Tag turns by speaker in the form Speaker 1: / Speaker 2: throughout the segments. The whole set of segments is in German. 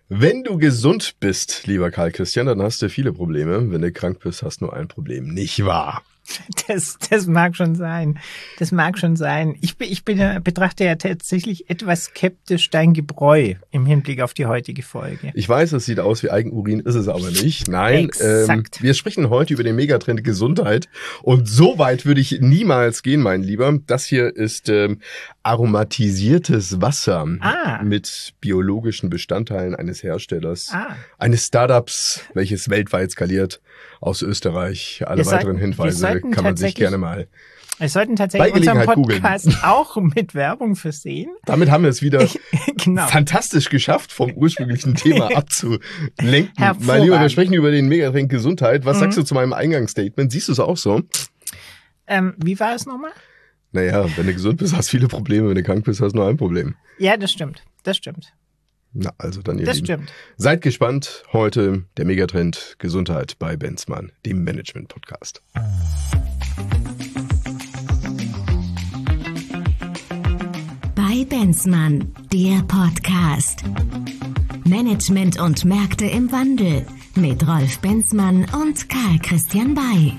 Speaker 1: Wenn du gesund bist, lieber Karl Christian, dann hast du viele Probleme. Wenn du krank bist, hast du nur ein Problem. Nicht wahr?
Speaker 2: Das mag schon sein. Das mag schon sein. Ich betrachte ja tatsächlich etwas skeptisch dein Gebräu im Hinblick auf die heutige Folge.
Speaker 1: Ich weiß, es sieht aus wie Eigenurin, ist es aber nicht. Nein, wir sprechen heute über den Megatrend Gesundheit. Und so weit würde ich niemals gehen, mein Lieber. Das hier ist aromatisiertes Wasser mit biologischen Bestandteilen eines Herstellers, eines Startups, welches weltweit skaliert, aus Österreich. Alle weiteren Hinweise kann man sich gerne mal
Speaker 2: wir sollten tatsächlich unseren Podcast auch mit Werbung versehen.
Speaker 1: Damit haben wir es wieder fantastisch geschafft, vom ursprünglichen Thema abzulenken. Mein Lieber, wir sprechen über den Megatrend Gesundheit. Was sagst du zu meinem Eingangsstatement? Siehst du es auch so?
Speaker 2: Wie war es nochmal?
Speaker 1: Naja, wenn du gesund bist, hast du viele Probleme. Wenn du krank bist, hast du nur ein Problem.
Speaker 2: Ja, das stimmt. Das stimmt.
Speaker 1: Na, also dann ihr
Speaker 2: Das
Speaker 1: Lieben.
Speaker 2: Stimmt.
Speaker 1: Seid gespannt. Heute der Megatrend Gesundheit bei Benzmann, dem Management-Podcast.
Speaker 3: Bei Benzmann, der Podcast. Management und Märkte im Wandel mit Rolf Benzmann und Karl Christian Bay.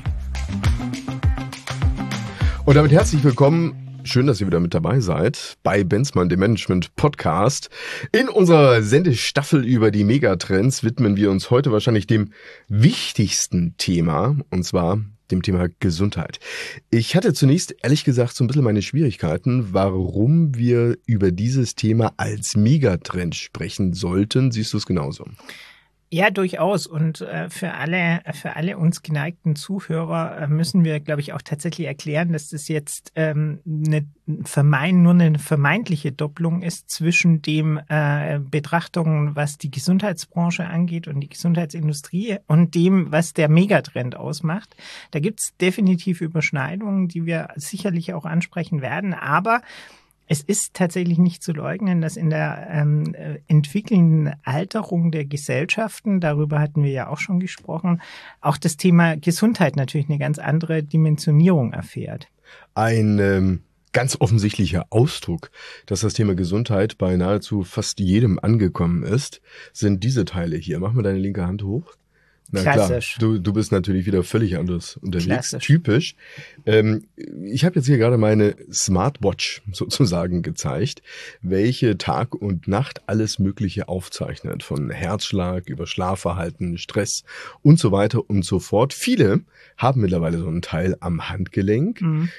Speaker 1: Und damit herzlich willkommen. Schön, dass ihr wieder mit dabei seid bei Benzmann, dem Management-Podcast. In unserer Sendestaffel über die Megatrends widmen wir uns heute wahrscheinlich dem wichtigsten Thema, und zwar dem Thema Gesundheit. Ich hatte zunächst, ehrlich gesagt, so ein bisschen meine Schwierigkeiten, warum wir über dieses Thema als Megatrend sprechen sollten. Siehst du es genauso?
Speaker 2: Ja, durchaus. Und für alle uns geneigten Zuhörer müssen wir, glaube ich, auch tatsächlich erklären, dass das jetzt nur eine vermeintliche Doppelung ist zwischen dem Betrachtungen, was die Gesundheitsbranche angeht und die Gesundheitsindustrie und dem, was der Megatrend ausmacht. Da gibt's definitiv Überschneidungen, die wir sicherlich auch ansprechen werden, aber es ist tatsächlich nicht zu leugnen, dass in der entwickelnden Alterung der Gesellschaften, darüber hatten wir ja auch schon gesprochen, auch das Thema Gesundheit natürlich eine ganz andere Dimensionierung erfährt.
Speaker 1: Ein ganz offensichtlicher Ausdruck, dass das Thema Gesundheit bei nahezu fast jedem angekommen ist, sind diese Teile hier. Mach mal deine linke Hand hoch. Na
Speaker 2: klassisch.
Speaker 1: Klar, du bist natürlich wieder völlig anders unterwegs.
Speaker 2: Klassisch.
Speaker 1: Typisch. Ich habe jetzt hier gerade meine Smartwatch sozusagen gezeigt, welche Tag und Nacht alles Mögliche aufzeichnet. Von Herzschlag über Schlafverhalten, Stress und so weiter und so fort. Viele haben mittlerweile so einen Teil am Handgelenk. Mhm.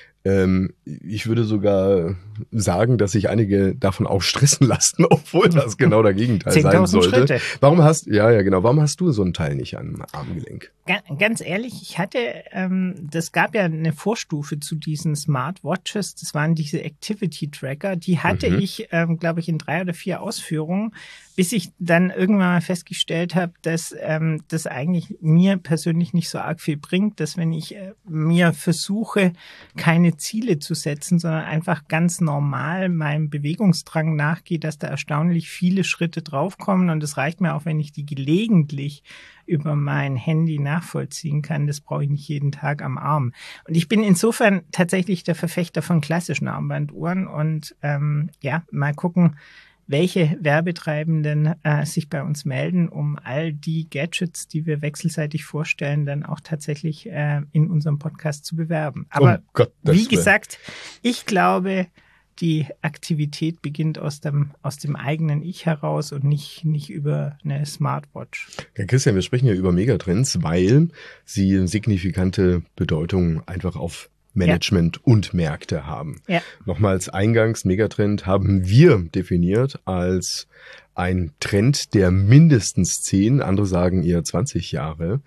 Speaker 1: Ich würde sogar sagen, dass sich einige davon auch stressen lassen, obwohl das genau der Gegenteil sein sollte.
Speaker 2: Schritte.
Speaker 1: Warum hast du so einen Teil nicht am Armgelenk?
Speaker 2: Ganz ehrlich, ich hatte, das gab ja eine Vorstufe zu diesen Smartwatches, das waren diese Activity Tracker, die hatte ich, glaube ich, in 3 oder 4 Ausführungen, bis ich dann irgendwann mal festgestellt habe, dass das eigentlich mir persönlich nicht so arg viel bringt, dass wenn ich mir versuche, keine Ziele zu setzen, sondern einfach ganz normal meinem Bewegungsdrang nachgehe, dass da erstaunlich viele Schritte draufkommen und es reicht mir auch, wenn ich die gelegentlich über mein Handy nachvollziehen kann. Das brauche ich nicht jeden Tag am Arm. Und ich bin insofern tatsächlich der Verfechter von klassischen Armbanduhren und mal gucken, welche Werbetreibenden sich bei uns melden, um all die Gadgets, die wir wechselseitig vorstellen, dann auch tatsächlich in unserem Podcast zu bewerben. Aber wie gesagt, ich glaube, die Aktivität beginnt aus dem eigenen Ich heraus und nicht über eine Smartwatch.
Speaker 1: Ja, Christian, wir sprechen ja über Megatrends, weil sie signifikante Bedeutung einfach auf Management und Märkte haben. Ja. Nochmals eingangs, Megatrend haben wir definiert als ein Trend, der mindestens 10, andere sagen eher 20 Jahre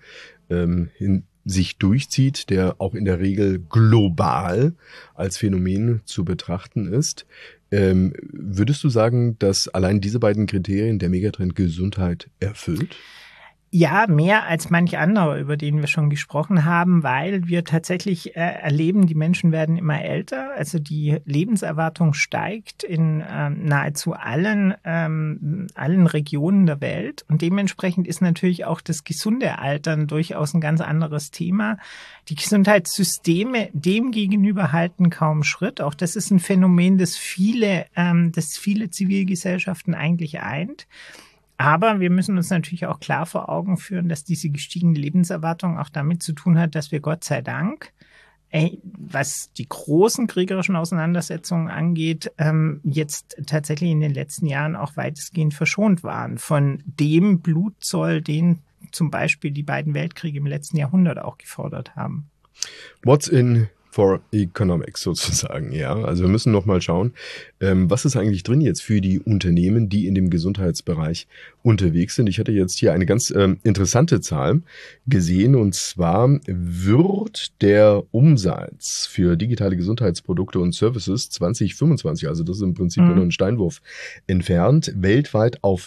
Speaker 1: sich durchzieht, der auch in der Regel global als Phänomen zu betrachten ist. Würdest du sagen, dass allein diese beiden Kriterien der Megatrend Gesundheit erfüllt?
Speaker 2: Ja, mehr als manch anderer, über den wir schon gesprochen haben, weil wir tatsächlich erleben, die Menschen werden immer älter, also die Lebenserwartung steigt in nahezu allen Regionen der Welt und dementsprechend ist natürlich auch das gesunde Altern durchaus ein ganz anderes Thema. Die Gesundheitssysteme dem gegenüber halten kaum Schritt. Auch das ist ein Phänomen, das viele Zivilgesellschaften eigentlich eint. Aber wir müssen uns natürlich auch klar vor Augen führen, dass diese gestiegene Lebenserwartung auch damit zu tun hat, dass wir Gott sei Dank, was die großen kriegerischen Auseinandersetzungen angeht, jetzt tatsächlich in den letzten Jahren auch weitestgehend verschont waren von dem Blutzoll, den zum Beispiel die beiden Weltkriege im letzten Jahrhundert auch gefordert haben.
Speaker 1: What's in for Economics sozusagen, ja. Also wir müssen noch mal schauen, was ist eigentlich drin jetzt für die Unternehmen, die in dem Gesundheitsbereich unterwegs sind. Ich hatte jetzt hier eine ganz interessante Zahl gesehen, und zwar wird der Umsatz für digitale Gesundheitsprodukte und Services 2025, also das ist im Prinzip nur ein Steinwurf entfernt, weltweit auf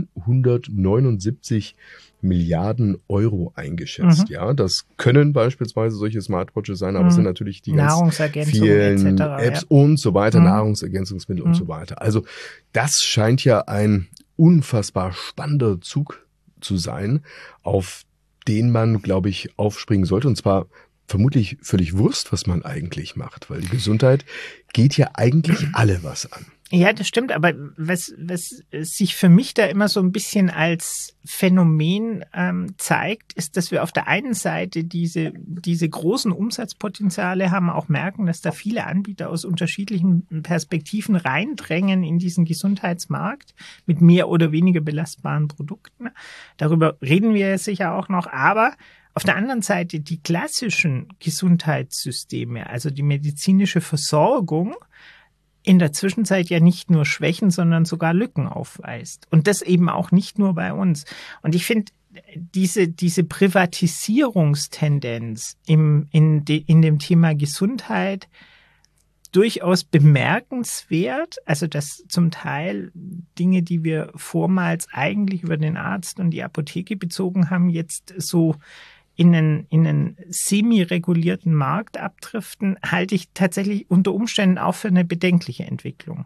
Speaker 1: 979 Milliarden Euro eingeschätzt. Ja, das können beispielsweise solche Smartwatches sein, aber es sind natürlich die ganz vielen Apps und so weiter, Nahrungsergänzungsmittel und so weiter. Also das scheint ja ein unfassbar spannender Zug zu sein, auf den man, glaube ich, aufspringen sollte, und zwar vermutlich völlig Wurst, was man eigentlich macht, weil die Gesundheit geht ja eigentlich alle was an.
Speaker 2: Ja, das stimmt, aber was sich für mich da immer so ein bisschen als Phänomen zeigt, ist, dass wir auf der einen Seite diese großen Umsatzpotenziale haben, auch merken, dass da viele Anbieter aus unterschiedlichen Perspektiven reindrängen in diesen Gesundheitsmarkt mit mehr oder weniger belastbaren Produkten. Darüber reden wir sicher auch noch, aber auf der anderen Seite die klassischen Gesundheitssysteme, also die medizinische Versorgung, in der Zwischenzeit ja nicht nur Schwächen, sondern sogar Lücken aufweist. Und das eben auch nicht nur bei uns. Und ich finde, diese Privatisierungstendenz in dem Thema Gesundheit durchaus bemerkenswert. Also dass zum Teil Dinge, die wir vormals eigentlich über den Arzt und die Apotheke bezogen haben, jetzt so in einen semi-regulierten Markt abdriften, halte ich tatsächlich unter Umständen auch für eine bedenkliche Entwicklung.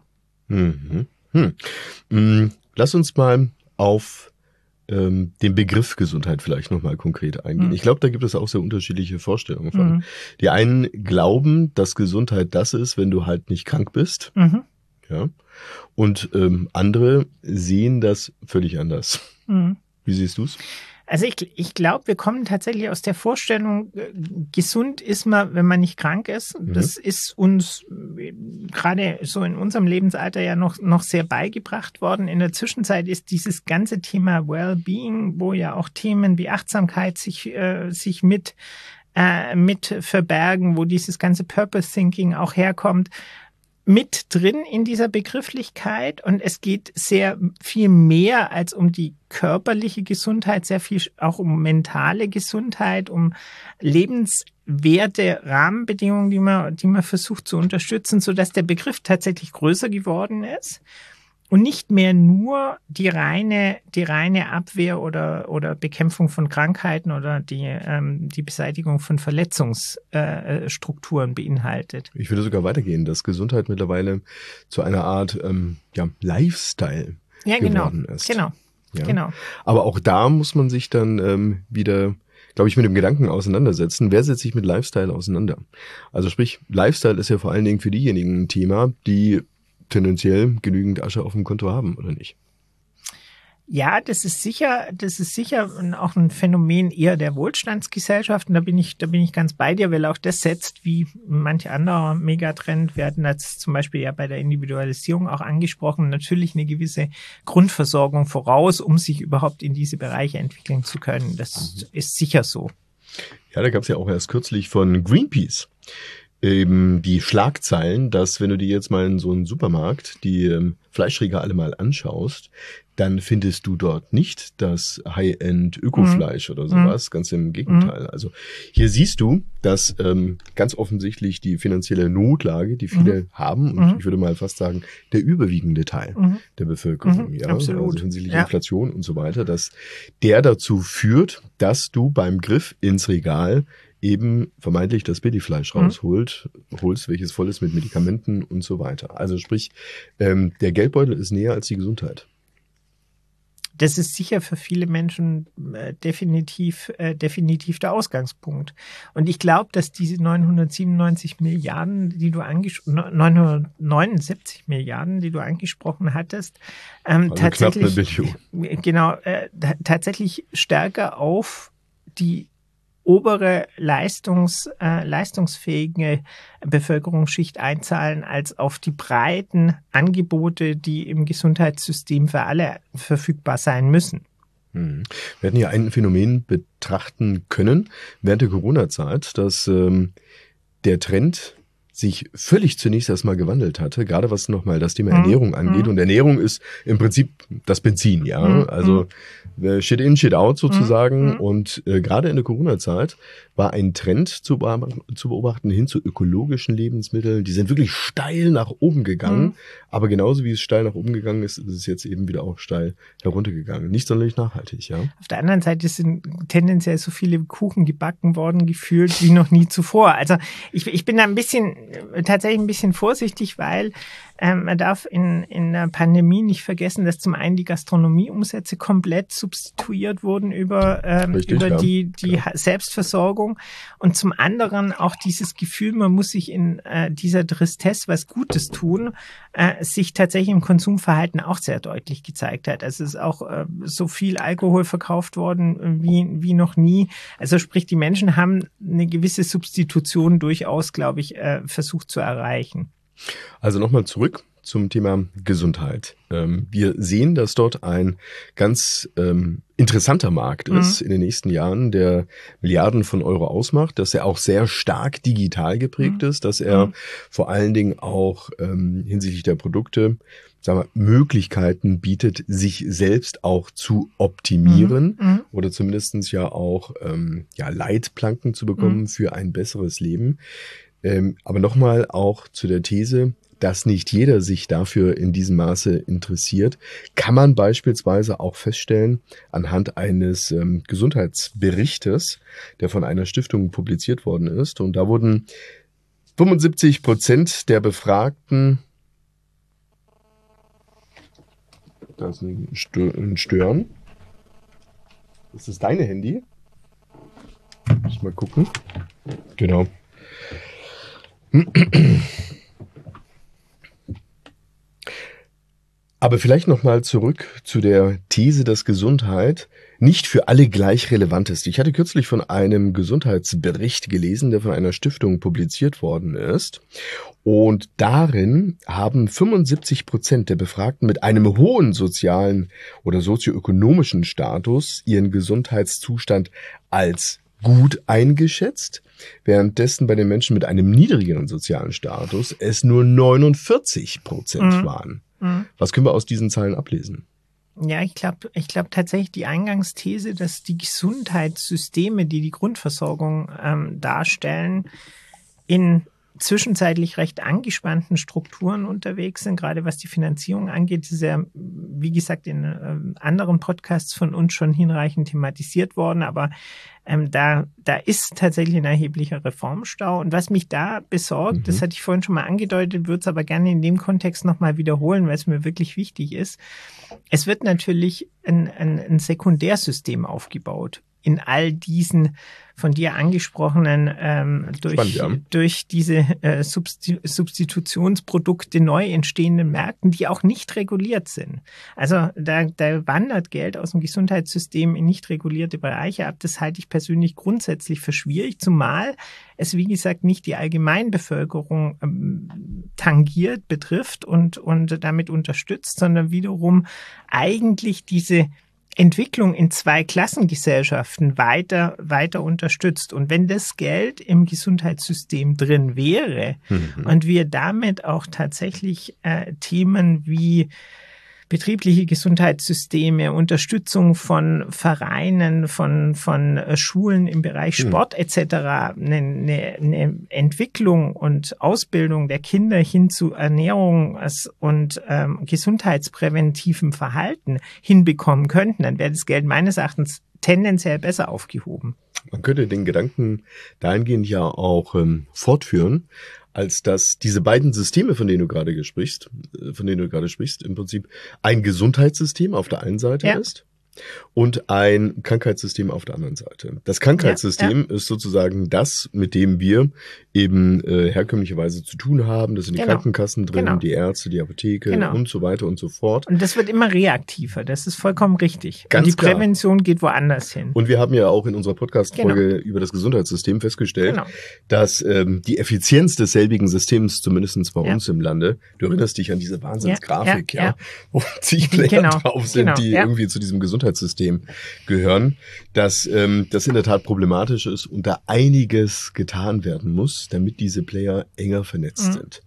Speaker 1: Lass uns mal auf den Begriff Gesundheit vielleicht nochmal konkret eingehen. Ich glaube, da gibt es auch sehr unterschiedliche Vorstellungen von. Die einen glauben, dass Gesundheit das ist, wenn du halt nicht krank bist. Ja. Und andere sehen das völlig anders. Wie siehst du es?
Speaker 2: Also ich glaube, wir kommen tatsächlich aus der Vorstellung, gesund ist man, wenn man nicht krank ist. Das ist uns gerade so in unserem Lebensalter ja noch sehr beigebracht worden. In der Zwischenzeit ist dieses ganze Thema Wellbeing, wo ja auch Themen wie Achtsamkeit sich mit verbergen, wo dieses ganze Purpose Thinking auch herkommt, mit drin in dieser Begrifflichkeit, und es geht sehr viel mehr als um die körperliche Gesundheit, sehr viel auch um mentale Gesundheit, um lebenswerte Rahmenbedingungen, die man versucht zu unterstützen, sodass der Begriff tatsächlich größer geworden ist und nicht mehr nur die reine Abwehr oder Bekämpfung von Krankheiten oder die Beseitigung von Verletzungsstrukturen beinhaltet.
Speaker 1: Ich würde sogar weitergehen, dass Gesundheit mittlerweile zu einer Art Lifestyle geworden ist.
Speaker 2: Genau.
Speaker 1: Aber auch da muss man sich dann wieder, glaube ich, mit dem Gedanken auseinandersetzen, wer setzt sich mit Lifestyle auseinander? Also sprich, Lifestyle ist ja vor allen Dingen für diejenigen ein Thema, die tendenziell genügend Asche auf dem Konto haben, oder nicht?
Speaker 2: Ja, das ist sicher auch ein Phänomen eher der Wohlstandsgesellschaft. Und da bin ich ganz bei dir, weil auch das setzt, wie manch anderer Megatrend, wir hatten das zum Beispiel ja bei der Individualisierung auch angesprochen, natürlich eine gewisse Grundversorgung voraus, um sich überhaupt in diese Bereiche entwickeln zu können. Das ist sicher so.
Speaker 1: Ja, da gab es ja auch erst kürzlich von Greenpeace eben die Schlagzeilen, dass wenn du dir jetzt mal in so einen Supermarkt die Fleischregale mal anschaust, dann findest du dort nicht das High-End-Ökofleisch oder sowas, ganz im Gegenteil. Also hier siehst du, dass ganz offensichtlich die finanzielle Notlage, die viele haben, und ich würde mal fast sagen, der überwiegende Teil der Bevölkerung,
Speaker 2: absolut.
Speaker 1: Also hinsichtlich Inflation und so weiter, dass der dazu führt, dass du beim Griff ins Regal eben vermeintlich das Billigfleisch holst, welches voll ist mit Medikamenten und so weiter. Also sprich, der Geldbeutel ist näher als die Gesundheit.
Speaker 2: Das ist sicher für viele Menschen definitiv der Ausgangspunkt. Und ich glaube, dass diese 979 Milliarden, 979 Milliarden, die du angesprochen hattest, tatsächlich, tatsächlich stärker auf die obere leistungsfähige Bevölkerungsschicht einzahlen als auf die breiten Angebote, die im Gesundheitssystem für alle verfügbar sein müssen.
Speaker 1: Wir hätten hier ein Phänomen betrachten können während der Corona-Zeit, dass der Trend sich völlig zunächst erstmal gewandelt hatte, gerade was nochmal das Thema Ernährung angeht. Und Ernährung ist im Prinzip das Benzin, ja. Also Shit in, Shit out sozusagen. Und gerade in der Corona-Zeit war ein Trend zu beobachten hin zu ökologischen Lebensmitteln. Die sind wirklich steil nach oben gegangen. Aber genauso wie es steil nach oben gegangen ist, ist es jetzt eben wieder auch steil heruntergegangen. Nicht sonderlich nachhaltig, ja.
Speaker 2: Auf der anderen Seite sind tendenziell so viele Kuchen gebacken worden, gefühlt wie noch nie zuvor. Also ich bin da tatsächlich ein bisschen vorsichtig, weil man darf in der Pandemie nicht vergessen, dass zum einen die Gastronomieumsätze komplett substituiert wurden über die Selbstversorgung und zum anderen auch dieses Gefühl, man muss sich in dieser Tristesse was Gutes tun, sich tatsächlich im Konsumverhalten auch sehr deutlich gezeigt hat. Also es ist auch so viel Alkohol verkauft worden wie noch nie. Also sprich, die Menschen haben eine gewisse Substitution durchaus, glaube ich, versucht zu erreichen.
Speaker 1: Also nochmal zurück zum Thema Gesundheit. Wir sehen, dass dort ein ganz interessanter Markt ist in den nächsten Jahren, der Milliarden von Euro ausmacht, dass er auch sehr stark digital geprägt ist, dass er vor allen Dingen auch hinsichtlich der Produkte Möglichkeiten bietet, sich selbst auch zu optimieren oder zumindestens ja auch Leitplanken zu bekommen für ein besseres Leben. Aber nochmal auch zu der These, dass nicht jeder sich dafür in diesem Maße interessiert, kann man beispielsweise auch feststellen anhand eines Gesundheitsberichtes, der von einer Stiftung publiziert worden ist. Und da wurden 75% der Befragten, da ist ein Stören. Ist das deine Handy? Muss ich mal gucken. Genau. Aber vielleicht nochmal zurück zu der These, dass Gesundheit nicht für alle gleich relevant ist. Ich hatte kürzlich von einem Gesundheitsbericht gelesen, der von einer Stiftung publiziert worden ist. Und darin haben 75% der Befragten mit einem hohen sozialen oder sozioökonomischen Status ihren Gesundheitszustand als gut eingeschätzt, währenddessen bei den Menschen mit einem niedrigeren sozialen Status es nur 49% waren. Was können wir aus diesen Zahlen ablesen?
Speaker 2: Ja, ich glaube tatsächlich die Eingangsthese, dass die Gesundheitssysteme, die die Grundversorgung darstellen, in zwischenzeitlich recht angespannten Strukturen unterwegs sind, gerade was die Finanzierung angeht. Das ist ja, wie gesagt, in anderen Podcasts von uns schon hinreichend thematisiert worden, aber da ist tatsächlich ein erheblicher Reformstau. Und was mich da besorgt, das hatte ich vorhin schon mal angedeutet, würde es aber gerne in dem Kontext nochmal wiederholen, weil es mir wirklich wichtig ist. Es wird natürlich ein Sekundärsystem aufgebaut in all diesen von dir angesprochenen durch diese Substitutionsprodukte neu entstehenden Märkten, die auch nicht reguliert sind. Also da wandert Geld aus dem Gesundheitssystem in nicht regulierte Bereiche ab. Das halte ich persönlich grundsätzlich für schwierig, zumal es, wie gesagt, nicht die Allgemeinbevölkerung tangiert, betrifft und damit unterstützt, sondern wiederum eigentlich diese Entwicklung in Zweiklassengesellschaften weiter unterstützt. Und wenn das Geld im Gesundheitssystem drin wäre und wir damit auch tatsächlich Themen wie betriebliche Gesundheitssysteme, Unterstützung von Vereinen, von Schulen im Bereich Sport etc., eine Entwicklung und Ausbildung der Kinder hin zu Ernährungs- und gesundheitspräventivem Verhalten hinbekommen könnten, dann wäre das Geld meines Erachtens tendenziell besser aufgehoben.
Speaker 1: Man könnte den Gedanken dahingehend ja auch fortführen. als dass diese beiden Systeme, von denen du gerade sprichst, im Prinzip ein Gesundheitssystem auf der einen Seite ist und ein Krankheitssystem auf der anderen Seite. Das Krankheitssystem ist sozusagen das, mit dem wir eben herkömmlicherweise zu tun haben. Das sind die Krankenkassen drin, die Ärzte, die Apotheke und so weiter und so fort.
Speaker 2: Und das wird immer reaktiver. Das ist vollkommen richtig. Ganz und die Prävention geht woanders hin.
Speaker 1: Und wir haben ja auch in unserer Podcast-Folge über das Gesundheitssystem festgestellt, dass die Effizienz desselbigen Systems, zumindest bei uns im Lande, du erinnerst dich an diese Wahnsinnsgrafik, wo zig Player drauf sind, die irgendwie zu diesem Gesundheitssystem gehören, dass das in der Tat problematisch ist und da einiges getan werden muss, damit diese Player enger vernetzt sind.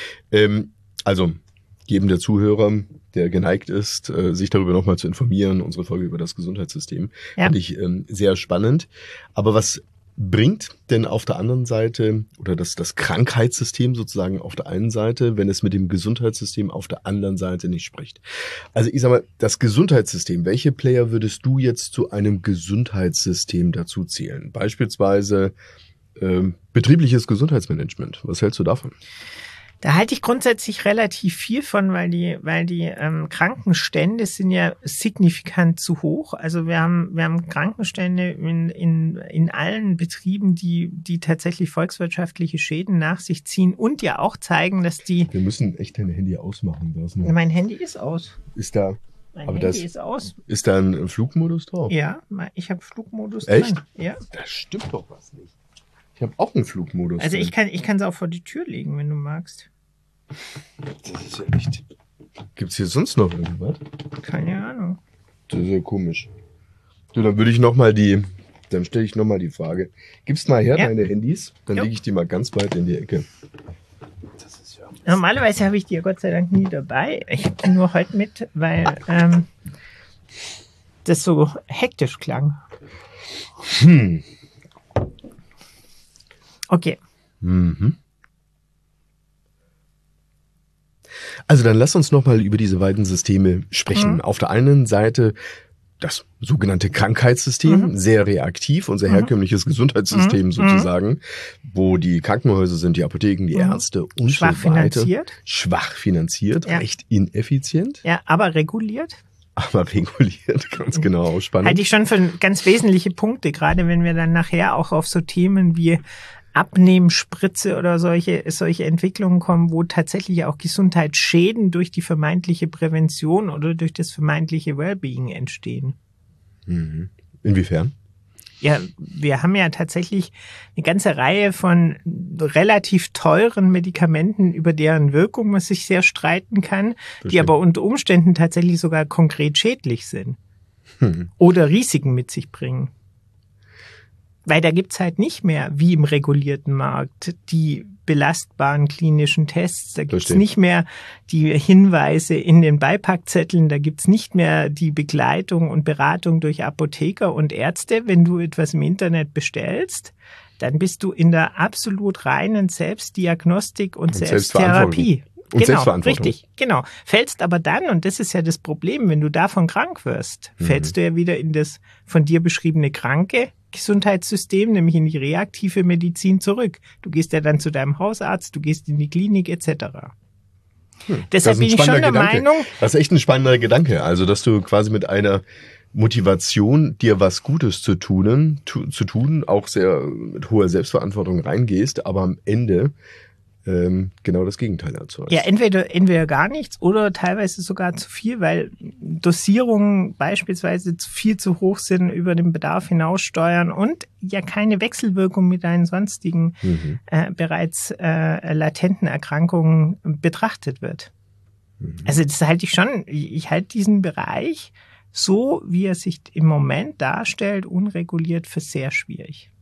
Speaker 1: Also jedem der Zuhörer, der geneigt ist, sich darüber nochmal zu informieren, unsere Folge über das Gesundheitssystem, fand ich sehr spannend. Aber was bringt denn auf der anderen Seite oder das Krankheitssystem sozusagen auf der einen Seite, wenn es mit dem Gesundheitssystem auf der anderen Seite nicht spricht? Also ich sag mal, das Gesundheitssystem, welche Player würdest du jetzt zu einem Gesundheitssystem dazu zählen? Beispielsweise betriebliches Gesundheitsmanagement. Was hältst du davon?
Speaker 2: Da halte ich grundsätzlich relativ viel von, weil die Krankenstände sind ja signifikant zu hoch. Also wir haben Krankenstände in allen Betrieben, die tatsächlich volkswirtschaftliche Schäden nach sich ziehen und ja auch zeigen, dass die...
Speaker 1: Wir müssen echt dein Handy ausmachen.
Speaker 2: Mein Handy ist aus.
Speaker 1: Ist da...
Speaker 2: Mein Handy ist aus.
Speaker 1: Ist da ein Flugmodus drauf?
Speaker 2: Ja, ich habe Flugmodus
Speaker 1: echt?
Speaker 2: dran. Ja.
Speaker 1: Das stimmt doch was nicht. Ich habe auch einen Flugmodus.
Speaker 2: Also ich kann es auch vor die Tür legen, wenn du magst.
Speaker 1: Das ist ja echt... Gibt's hier sonst noch irgendwas?
Speaker 2: Keine Ahnung.
Speaker 1: Das ist ja komisch. So, dann würde ich dann stelle ich nochmal die Frage. Gibst mal her deine Handys, dann lege ich die mal ganz weit in die Ecke. Das ist ja...
Speaker 2: Normalerweise habe ich die ja Gott sei Dank nie dabei. Ich habe die nur heute mit, weil das so hektisch klang. Okay.
Speaker 1: Also dann lass uns nochmal über diese beiden Systeme sprechen. Auf der einen Seite das sogenannte Krankheitssystem, sehr reaktiv, unser herkömmliches Gesundheitssystem sozusagen, wo die Krankenhäuser sind, die Apotheken, die Ärzte und
Speaker 2: schwach
Speaker 1: so weiter.
Speaker 2: Schwach
Speaker 1: finanziert, recht ineffizient.
Speaker 2: Ja, aber reguliert.
Speaker 1: Ganz genau, auch spannend.
Speaker 2: Halte ich schon für ganz wesentliche Punkte, gerade wenn wir dann nachher auch auf so Themen wie Abnehmspritze oder solche Entwicklungen kommen, wo tatsächlich auch Gesundheitsschäden durch die vermeintliche Prävention oder durch das vermeintliche Wellbeing entstehen.
Speaker 1: Inwiefern?
Speaker 2: Ja, wir haben ja tatsächlich eine ganze Reihe von relativ teuren Medikamenten, über deren Wirkung man sich sehr streiten kann, die aber unter Umständen tatsächlich sogar konkret schädlich sind oder Risiken mit sich bringen. Weil da gibt's halt nicht mehr, wie im regulierten Markt, die belastbaren klinischen Tests. Da gibt's nicht mehr die Hinweise in den Beipackzetteln. Da gibt's nicht mehr die Begleitung und Beratung durch Apotheker und Ärzte. Wenn du etwas im Internet bestellst, dann bist du in der absolut reinen Selbstdiagnostik und Selbsttherapie.
Speaker 1: Und Selbstverantwortung.
Speaker 2: Richtig, genau. Fällst aber dann, und das ist ja das Problem, wenn du davon krank wirst, fällst du ja wieder in das von dir beschriebene kranke Gesundheitssystem, nämlich in die reaktive Medizin zurück. Du gehst ja dann zu deinem Hausarzt, du gehst in die Klinik etc. Deshalb bin ich schon der Meinung...
Speaker 1: Das ist echt ein spannender Gedanke. Also, dass du quasi mit einer Motivation, dir was Gutes zu tun, auch sehr mit hoher Selbstverantwortung reingehst, aber am Ende genau das Gegenteil erzeugst.
Speaker 2: Ja, entweder gar nichts oder teilweise sogar zu viel, weil Dosierungen beispielsweise viel zu hoch sind, über den Bedarf hinaussteuern und ja keine Wechselwirkung mit deinen sonstigen bereits latenten Erkrankungen betrachtet wird. Also das halte ich halte diesen Bereich, so wie er sich im Moment darstellt, unreguliert für sehr schwierig.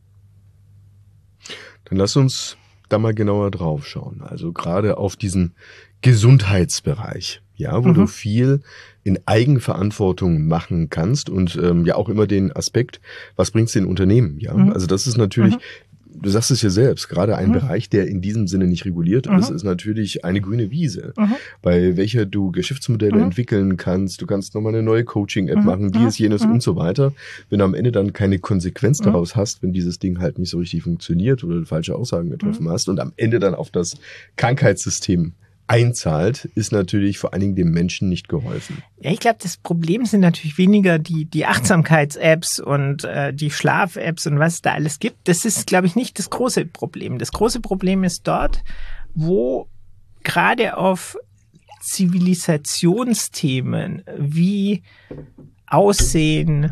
Speaker 1: Dann lass uns da mal genauer drauf schauen. Also gerade auf diesen Gesundheitsbereich, ja, wo du viel in Eigenverantwortung machen kannst und ja auch immer den Aspekt, was bringt's den Unternehmen, ja? Also das ist natürlich du sagst es ja selbst, gerade ein Bereich, der in diesem Sinne nicht reguliert ist natürlich eine grüne Wiese, bei welcher du Geschäftsmodelle entwickeln kannst. Du kannst nochmal eine neue Coaching-App machen, dies, jenes und so weiter. Wenn du am Ende dann keine Konsequenz daraus hast, wenn dieses Ding halt nicht so richtig funktioniert oder du falsche Aussagen getroffen hast und am Ende dann auf das Krankheitssystem einzahlt, ist natürlich vor allen Dingen dem Menschen nicht geholfen.
Speaker 2: Ja, ich glaube, das Problem sind natürlich weniger die Achtsamkeits-Apps und die Schlaf-Apps und was es da alles gibt. Das ist, glaube ich, nicht das große Problem. Das große Problem ist dort, wo gerade auf Zivilisationsthemen wie Aussehen,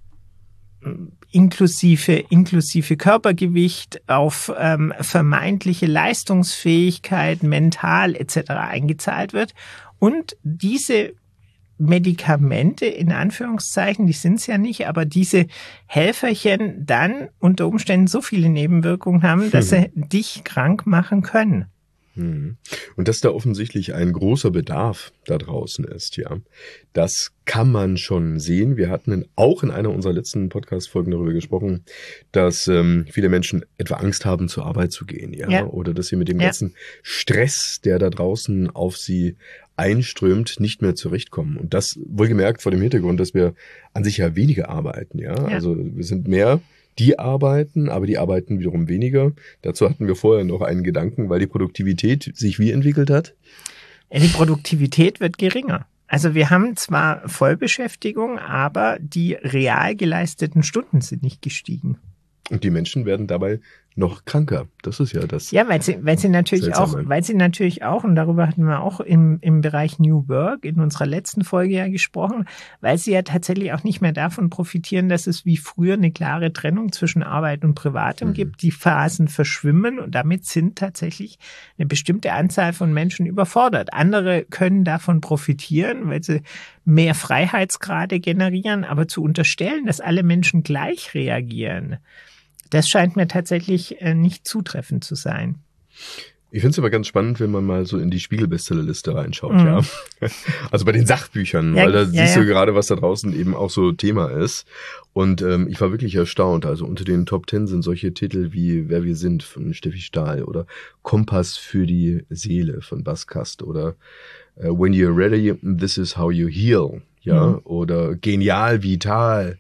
Speaker 2: inklusive Körpergewicht, auf vermeintliche Leistungsfähigkeit, mental etc. eingezahlt wird. Und diese Medikamente, in Anführungszeichen, die sind es ja nicht, aber diese Helferchen dann unter Umständen so viele Nebenwirkungen haben, dass sie dich krank machen können.
Speaker 1: Und dass da offensichtlich ein großer Bedarf da draußen ist, ja, das kann man schon sehen. Wir hatten auch in einer unserer letzten Podcast-Folgen darüber gesprochen, dass viele Menschen etwa Angst haben, zur Arbeit zu gehen, ja, oder dass sie mit dem ganzen Stress, der da draußen auf sie einströmt, nicht mehr zurechtkommen. Und das wohlgemerkt vor dem Hintergrund, dass wir an sich ja weniger arbeiten, ja. Also wir sind mehr, die arbeiten, aber die arbeiten wiederum weniger. Dazu hatten wir vorher noch einen Gedanken, weil die Produktivität sich wie entwickelt hat?
Speaker 2: Die Produktivität wird geringer. Also wir haben zwar Vollbeschäftigung, aber die real geleisteten Stunden sind nicht gestiegen.
Speaker 1: Und die Menschen werden dabei noch kranker. Das ist ja das.
Speaker 2: Ja, weil sie natürlich auch, und darüber hatten wir auch im Bereich New Work in unserer letzten Folge ja gesprochen, weil sie ja tatsächlich auch nicht mehr davon profitieren, dass es wie früher eine klare Trennung zwischen Arbeit und Privatem gibt. Die Phasen verschwimmen und damit sind tatsächlich eine bestimmte Anzahl von Menschen überfordert. Andere können davon profitieren, weil sie mehr Freiheitsgrade generieren, aber zu unterstellen, dass alle Menschen gleich reagieren, das scheint mir tatsächlich nicht zutreffend zu sein.
Speaker 1: Ich finde es aber ganz spannend, wenn man mal so in die Spiegel-Bestsellerliste reinschaut, ja. Also bei den Sachbüchern, weil da siehst du gerade, was da draußen eben auch so Thema ist. Und ich war wirklich erstaunt. Also unter den Top 10 sind solche Titel wie Wer wir sind von Steffi Stahl oder Kompass für die Seele von Bas Kast oder When You're Ready, This is How You Heal, ja, oder Genial Vital.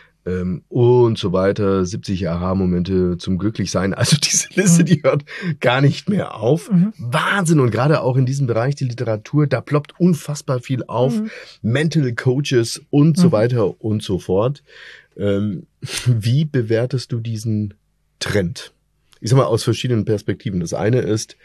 Speaker 1: Und so weiter, 70 Aha-Momente zum Glücklichsein. Also diese Liste, die hört gar nicht mehr auf. Wahnsinn. Und gerade auch in diesem Bereich die Literatur, da ploppt unfassbar viel auf. Mental Coaches und so weiter und so fort. Wie bewertest du diesen Trend? Ich sag mal aus verschiedenen Perspektiven. Das eine ist,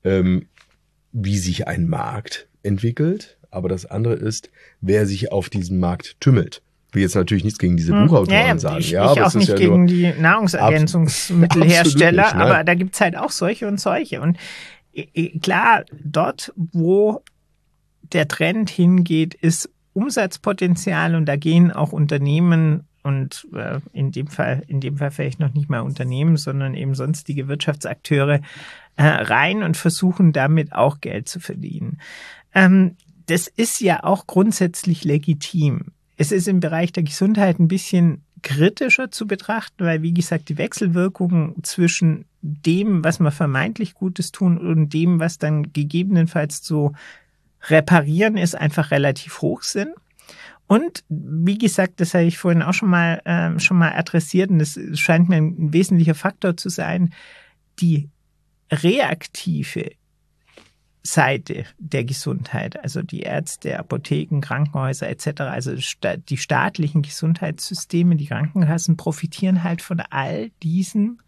Speaker 1: wie sich ein Markt entwickelt. Aber das andere ist, wer sich auf diesem Markt tümmelt. Ich will jetzt natürlich nichts gegen diese Buchautoren sagen.
Speaker 2: Ich auch nicht gegen die Nahrungsergänzungsmittelhersteller, aber da gibt's halt auch solche und solche. Und klar, dort, wo der Trend hingeht, ist Umsatzpotenzial und da gehen auch Unternehmen und in dem Fall vielleicht noch nicht mal Unternehmen, sondern eben sonstige Wirtschaftsakteure rein und versuchen damit auch Geld zu verdienen. Das ist ja auch grundsätzlich legitim. Es ist im Bereich der Gesundheit ein bisschen kritischer zu betrachten, weil, wie gesagt, die Wechselwirkungen zwischen dem, was wir vermeintlich Gutes tun und dem, was dann gegebenenfalls zu reparieren ist, einfach relativ hoch sind. Und wie gesagt, das habe ich vorhin auch schon mal adressiert und das scheint mir ein wesentlicher Faktor zu sein, die reaktive Seite der Gesundheit, also die Ärzte, Apotheken, Krankenhäuser etc., also die staatlichen Gesundheitssysteme, die Krankenkassen profitieren halt von all diesem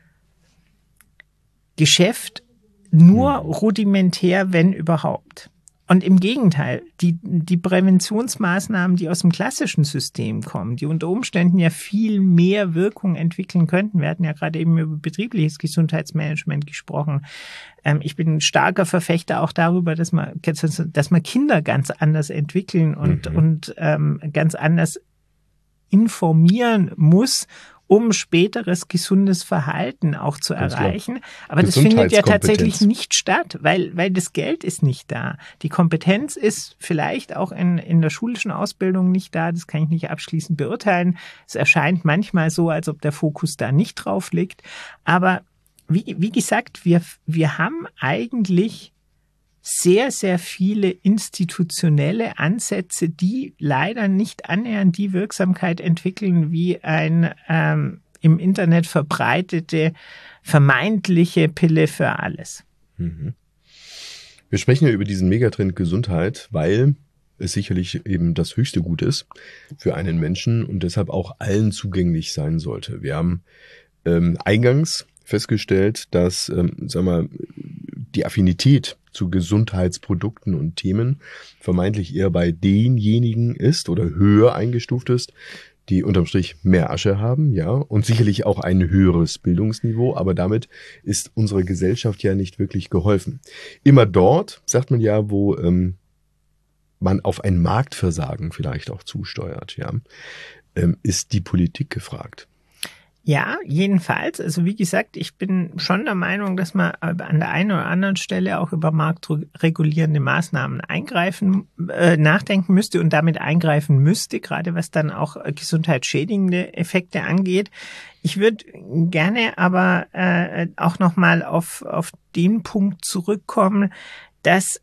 Speaker 2: Geschäft nur rudimentär, wenn überhaupt. Und im Gegenteil, die Präventionsmaßnahmen, die aus dem klassischen System kommen, die unter Umständen ja viel mehr Wirkung entwickeln könnten. Wir hatten ja gerade eben über betriebliches Gesundheitsmanagement gesprochen. Ich bin ein starker Verfechter auch darüber, dass man Kinder ganz anders entwickeln und ganz anders informieren muss, um späteres gesundes Verhalten auch zu erreichen. Aber das findet ja tatsächlich nicht statt, weil das Geld ist nicht da. Die Kompetenz ist vielleicht auch in der schulischen Ausbildung nicht da. Das kann ich nicht abschließend beurteilen. Es erscheint manchmal so, als ob der Fokus da nicht drauf liegt. Aber wie gesagt, wir haben eigentlich sehr, sehr viele institutionelle Ansätze, die leider nicht annähernd die Wirksamkeit entwickeln, wie ein im Internet verbreitete vermeintliche Pille für alles.
Speaker 1: Mhm. Wir sprechen ja über diesen Megatrend Gesundheit, weil es sicherlich eben das höchste Gut ist für einen Menschen und deshalb auch allen zugänglich sein sollte. Wir haben eingangs festgestellt, dass die Affinität zu Gesundheitsprodukten und Themen vermeintlich eher bei denjenigen ist oder höher eingestuft ist, die unterm Strich mehr Asche haben, ja, und sicherlich auch ein höheres Bildungsniveau, aber damit ist unserer Gesellschaft ja nicht wirklich geholfen. Immer dort, sagt man ja, wo man auf ein Marktversagen vielleicht auch zusteuert, ja, ist die Politik gefragt.
Speaker 2: Ja, jedenfalls. Also wie gesagt, ich bin schon der Meinung, dass man an der einen oder anderen Stelle auch über marktregulierende Maßnahmen nachdenken müsste und damit eingreifen müsste, gerade was dann auch gesundheitsschädigende Effekte angeht. Ich würde gerne aber auch nochmal auf den Punkt zurückkommen, dass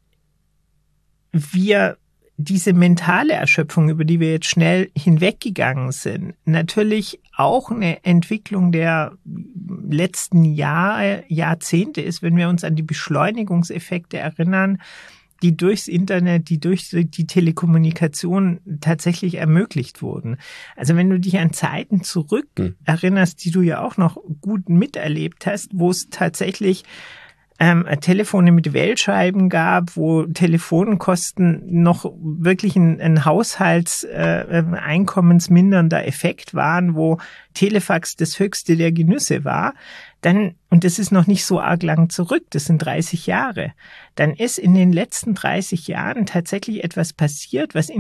Speaker 2: wir diese mentale Erschöpfung, über die wir jetzt schnell hinweggegangen sind, natürlich auch eine Entwicklung der letzten Jahrzehnte ist, wenn wir uns an die Beschleunigungseffekte erinnern, die durchs Internet, die durch die Telekommunikation tatsächlich ermöglicht wurden. Also wenn du dich an Zeiten zurück erinnerst, die du ja auch noch gut miterlebt hast, wo es tatsächlich Telefone mit Wählscheiben gab, wo Telefonkosten noch wirklich ein haushaltseinkommensmindernder Effekt waren, wo Telefax das höchste der Genüsse war, dann, und das ist noch nicht so arg lang zurück, das sind 30 Jahre, dann ist in den letzten 30 Jahren tatsächlich etwas passiert, was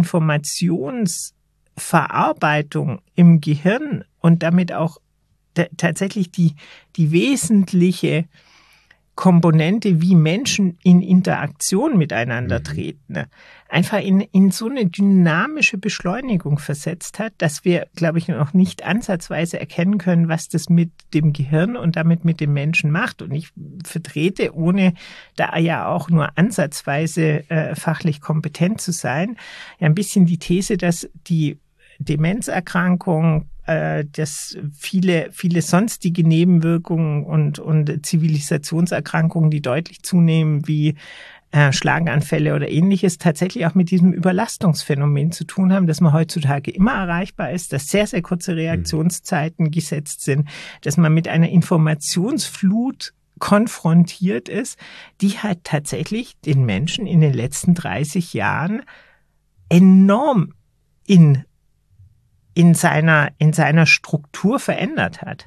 Speaker 2: Informationsverarbeitung im Gehirn und damit auch tatsächlich die wesentliche Komponente, wie Menschen in Interaktion miteinander treten, einfach in so eine dynamische Beschleunigung versetzt hat, dass wir, glaube ich, noch nicht ansatzweise erkennen können, was das mit dem Gehirn und damit mit dem Menschen macht. Und ich vertrete, ohne da ja auch nur ansatzweise fachlich kompetent zu sein, ja ein bisschen die These, dass die Demenzerkrankung, dass viele sonstige Nebenwirkungen und Zivilisationserkrankungen, die deutlich zunehmen, wie Schlaganfälle oder Ähnliches, tatsächlich auch mit diesem Überlastungsphänomen zu tun haben, dass man heutzutage immer erreichbar ist, dass sehr, sehr kurze Reaktionszeiten gesetzt sind, dass man mit einer Informationsflut konfrontiert ist, die halt tatsächlich den Menschen in den letzten 30 Jahren enorm in seiner Struktur verändert hat.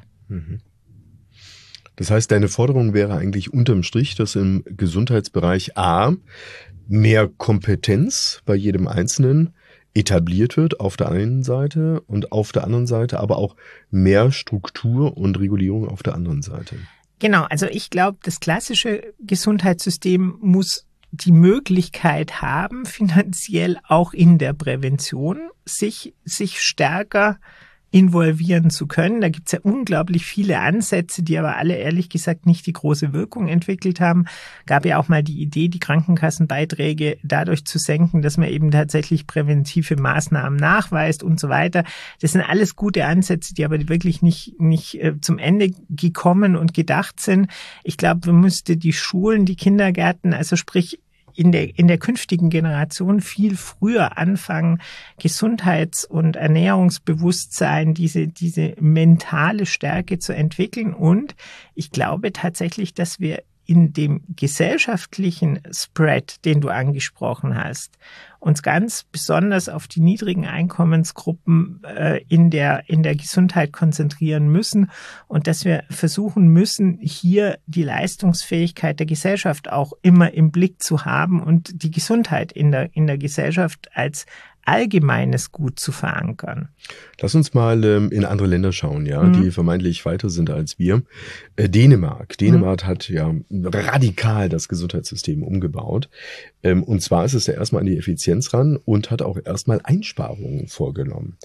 Speaker 1: Das heißt, deine Forderung wäre eigentlich unterm Strich, dass im Gesundheitsbereich A, mehr Kompetenz bei jedem Einzelnen etabliert wird auf der einen Seite und auf der anderen Seite aber auch mehr Struktur und Regulierung auf der anderen Seite.
Speaker 2: Genau, also ich glaube, das klassische Gesundheitssystem muss die Möglichkeit haben, finanziell auch in der Prävention sich stärker involvieren zu können. Da gibt's ja unglaublich viele Ansätze, die aber alle ehrlich gesagt nicht die große Wirkung entwickelt haben. Gab ja auch mal die Idee, die Krankenkassenbeiträge dadurch zu senken, dass man eben tatsächlich präventive Maßnahmen nachweist und so weiter. Das sind alles gute Ansätze, die aber wirklich nicht zum Ende gekommen und gedacht sind. Ich glaube, man müsste die Schulen, die Kindergärten, also sprich in der künftigen Generation viel früher anfangen, Gesundheits- und Ernährungsbewusstsein, diese mentale Stärke zu entwickeln. Und ich glaube tatsächlich, dass wir in dem gesellschaftlichen Spread, den du angesprochen hast, uns ganz besonders auf die niedrigen Einkommensgruppen in der Gesundheit konzentrieren müssen und dass wir versuchen müssen, hier die Leistungsfähigkeit der Gesellschaft auch immer im Blick zu haben und die Gesundheit in der Gesellschaft als allgemeines Gut zu verankern.
Speaker 1: Lass uns mal in andere Länder schauen, die vermeintlich weiter sind als wir. Dänemark hat ja radikal das Gesundheitssystem umgebaut. Und zwar ist es ja erstmal an die Effizienz ran und hat auch erstmal Einsparungen vorgenommen.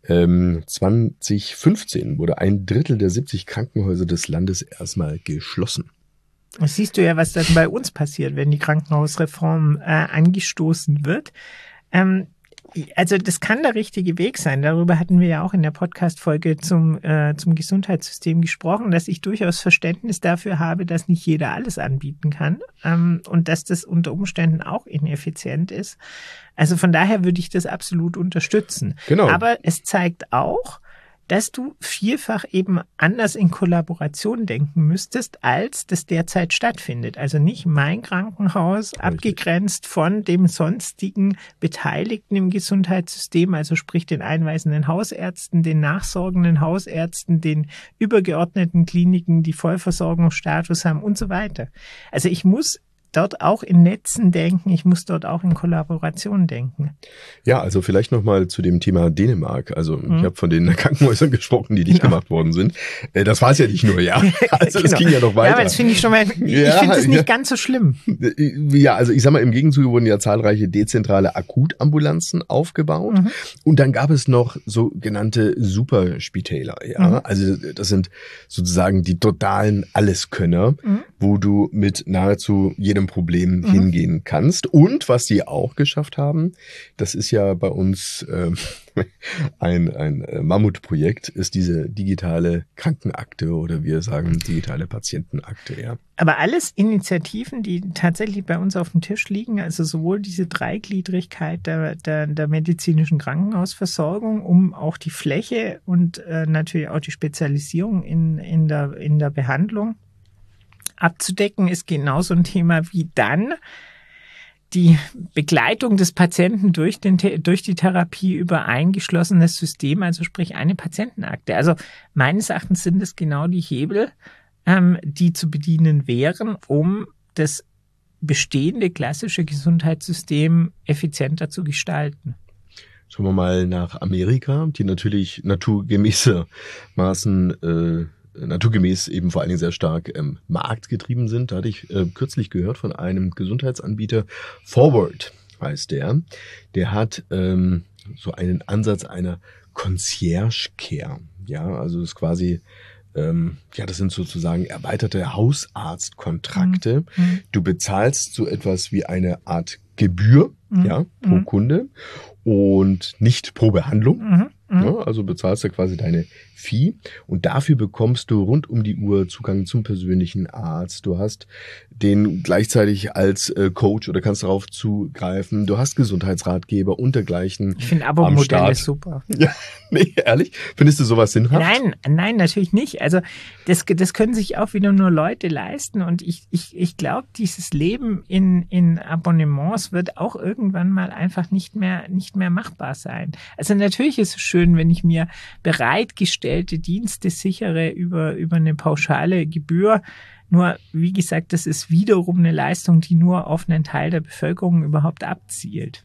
Speaker 1: 2015 wurde 1/3 der 70 Krankenhäuser des Landes erstmal geschlossen.
Speaker 2: Das siehst du ja, was dann bei uns passiert, wenn die Krankenhausreform angestoßen wird. Also das kann der richtige Weg sein. Darüber hatten wir ja auch in der Podcast-Folge zum Gesundheitssystem gesprochen, dass ich durchaus Verständnis dafür habe, dass nicht jeder alles anbieten kann und dass das unter Umständen auch ineffizient ist. Also von daher würde ich das absolut unterstützen.
Speaker 1: Genau.
Speaker 2: Aber es zeigt auch, dass du vielfach eben anders in Kollaboration denken müsstest, als das derzeit stattfindet. Also nicht mein Krankenhaus, abgegrenzt von dem sonstigen Beteiligten im Gesundheitssystem, also sprich den einweisenden Hausärzten, den nachsorgenden Hausärzten, den übergeordneten Kliniken, die Vollversorgungsstatus haben und so weiter. Also ich muss dort auch in Netzen denken, ich muss dort auch in Kollaboration denken.
Speaker 1: Ja, also vielleicht nochmal zu dem Thema Dänemark. Also ich habe von den Krankenhäusern gesprochen, die dicht gemacht worden sind. Das war es ja nicht nur, Also es ging ja noch weiter.
Speaker 2: Ja, aber das finde ich schon mal, ich finde es nicht ganz so schlimm.
Speaker 1: Ja, also ich sag mal, im Gegenzug wurden ja zahlreiche dezentrale Akutambulanzen aufgebaut. Und dann gab es noch sogenannte Superspitäler. Also das sind sozusagen die totalen Alleskönner, wo du mit nahezu jedem Problem hingehen kannst. Und was die auch geschafft haben, das ist ja bei uns ein Mammutprojekt, ist diese digitale Krankenakte oder wir sagen digitale Patientenakte. Ja.
Speaker 2: Aber alles Initiativen, die tatsächlich bei uns auf dem Tisch liegen, also sowohl diese Dreigliedrigkeit der medizinischen Krankenhausversorgung, um auch die Fläche und natürlich auch die Spezialisierung in der Behandlung abzudecken, ist genauso ein Thema wie dann die Begleitung des Patienten durch die Therapie über ein geschlossenes System, also sprich eine Patientenakte. Also meines Erachtens sind es genau die Hebel, die zu bedienen wären, um das bestehende klassische Gesundheitssystem effizienter zu gestalten.
Speaker 1: Schauen wir mal nach Amerika, die natürlich naturgemäß eben vor allen Dingen sehr stark marktgetrieben sind. Da hatte ich kürzlich gehört von einem Gesundheitsanbieter, Forward heißt der. Der hat so einen Ansatz einer Concierge Care. Ja, also das ist quasi, das sind sozusagen erweiterte Hausarztkontrakte. Du bezahlst so etwas wie eine Art Gebühr, pro Kunde und nicht pro Behandlung. Ja, also bezahlst du quasi deine Fee und dafür bekommst du rund um die Uhr Zugang zum persönlichen Arzt. Du hast den gleichzeitig als Coach oder kannst darauf zugreifen. Du hast Gesundheitsratgeber und dergleichen.
Speaker 2: Ich finde Abo-Modelle super.
Speaker 1: Ja, nee, ehrlich? Findest du sowas sinnhaft?
Speaker 2: Nein, natürlich nicht. Also das können sich auch wieder nur Leute leisten und ich glaube, dieses Leben in Abonnements wird auch irgendwann mal einfach nicht mehr machbar sein. Also natürlich ist es schön, wenn ich mir bereitgestellte Dienste sichere über eine pauschale Gebühr. Nur, wie gesagt, das ist wiederum eine Leistung, die nur auf einen Teil der Bevölkerung überhaupt abzielt.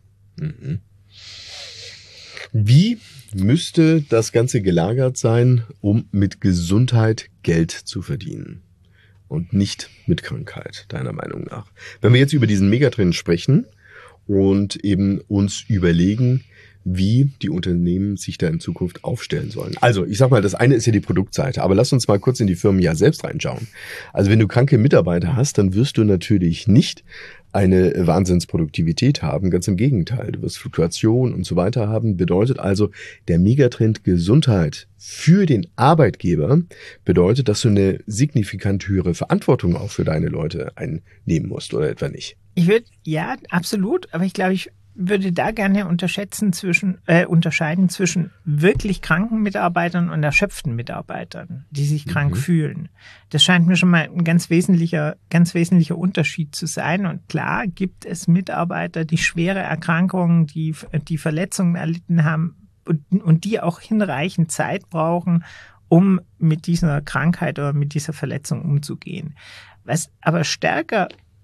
Speaker 1: Wie müsste das Ganze gelagert sein, um mit Gesundheit Geld zu verdienen? Und nicht mit Krankheit, deiner Meinung nach? Wenn wir jetzt über diesen Megatrend sprechen und eben uns überlegen, wie die Unternehmen sich da in Zukunft aufstellen sollen. Also ich sag mal, das eine ist ja die Produktseite, aber lass uns mal kurz in die Firmen ja selbst reinschauen. Also wenn du kranke Mitarbeiter hast, dann wirst du natürlich nicht eine Wahnsinnsproduktivität haben, ganz im Gegenteil. Du wirst Fluktuation und so weiter haben. Bedeutet also, der Megatrend Gesundheit für den Arbeitgeber bedeutet, dass du eine signifikant höhere Verantwortung auch für deine Leute einnehmen musst, oder etwa nicht?
Speaker 2: Ja, absolut, aber ich glaube, ich würde da gerne unterscheiden zwischen wirklich kranken Mitarbeitern und erschöpften Mitarbeitern, die sich krank fühlen. Das scheint mir schon mal ein ganz wesentlicher Unterschied zu sein. Und klar gibt es Mitarbeiter, die schwere Erkrankungen, die Verletzungen erlitten haben und die auch hinreichend Zeit brauchen, um mit dieser Krankheit oder mit dieser Verletzung umzugehen. Was aber stärker